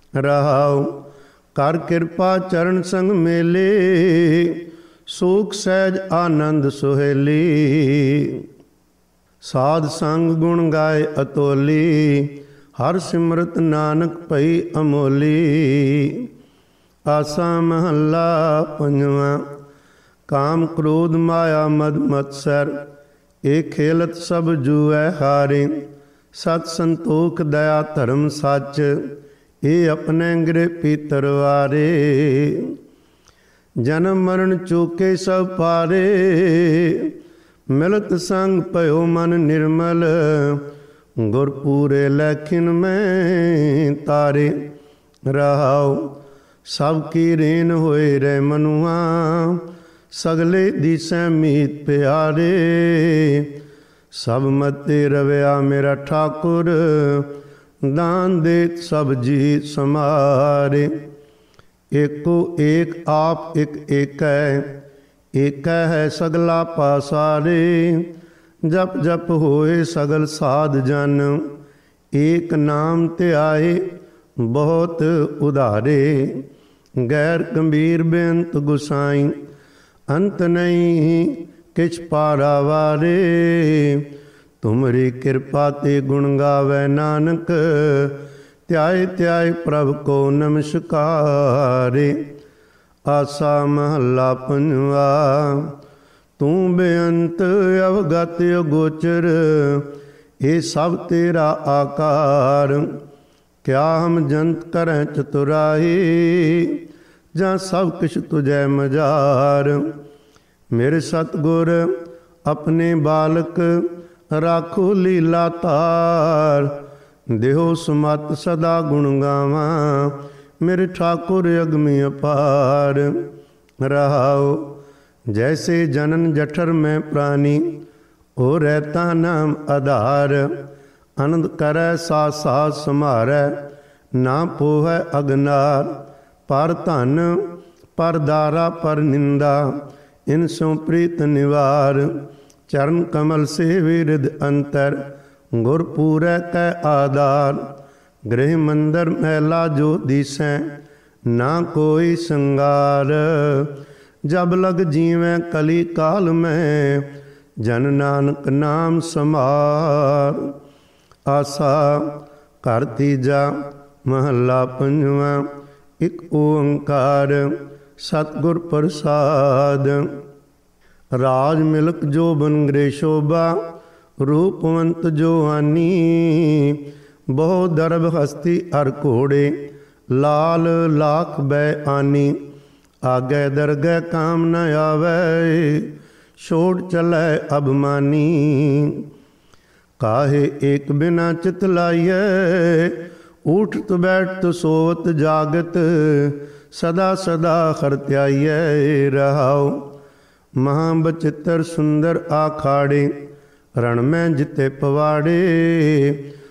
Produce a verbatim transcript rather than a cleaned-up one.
रहाओ कर कृपा चरण संग मेले, सूख सहज आनंद सुहेली। साध संग गुण गाए अतोली, हर सिमरत नानक पई अमोली। आसा महला पंजवा। काम क्रोध माया मद मत्सर, ए खेलत सब जुए हारे। सत संतोख दया धर्म सच, ए अपने गृह पीतर वारे। जन्म मरण चूके सब पारे, मिलत संग पयो मन निर्मल। गुरपूरे लैखिन में तारे, रहाओ सबकी रेन होए रे मनुआ। सगले दिसै मीत प्यारे, सब मते रवया मेरा ठाकुर। दान दे सब जी समारे। एको एक आप एक एक है, एक है सगला पासारे। जप जप होए सगल साध जन, एक नाम त्याए बहुत उधारे। गैर गंभीर बेअंत गुसाई, अंत नहीं किछ पारावारे। तुमरी कृपा ते गुण गावे नानक, त्याय त्याय प्रभ को नमस्कारे। आसा महला पंजवा। तू बेअंत अवगत अगोचर, ये सब तेरा आकार। क्या हम जंत करें चतुराई, ਜਾਂ ਸਭ ਕਿਛ ਤੁਝੈ ਮਜ਼ਾਰ। ਮੇਰੇ ਸਤਿਗੁਰ ਆਪਣੇ ਬਾਲਕ, ਰਾਖੋ ਲੀਲਾ ਧਾਰ। ਦੇਹੋ ਸਮਤ ਸਦਾ ਗੁਣ ਗਾਵਾਂ, ਮੇਰੇ ਠਾकुर ਅਗਮੀ ਅਪਾਰ। ਰਹਾਉ ਜੈਸੇ ਜਨਨ ਜਠਰ ਮੈਂ ਪ੍ਰਾਨੀ, ਉਹ ਰਹਿਤਾ ਨਾਮ ਆਧਾਰ। ਆਨੰਦ ਕਰੈ ਸਾਥ ਸਾਥ ਸੰਭਾਰੈ, ਨਾ ਪੋਹੈ ਅਗਨਾਰ। पर धन पर दारा पर निंदा, इनसों प्रीत निवार। चरण कमल से विरद अंतर, गुरपूरै कै आधार। गृह मंदिर मैला जो दिसै, ना कोई संगार। जब लग जीवै कली काल में, जन नानक नाम समार। आसा घर तीजा महला पंजवा। एक ओंकार सतगुर प्रसाद। राज मिलक जो बन गृह शोभा, रूपवंत जो हानी। बहु दरब हस्ती अर घोड़े, लाल लाख बै आनी। आगे दरगह काम न आवे, छोड़ चलै अभिमानी। काहे एक बिना चित लाइए, उठत बैठत सोवत जागत। सदा सदा खरत्याइए रहाओ। महाबचित्र सुंदर आखाड़े, रण में जिते पवाड़े।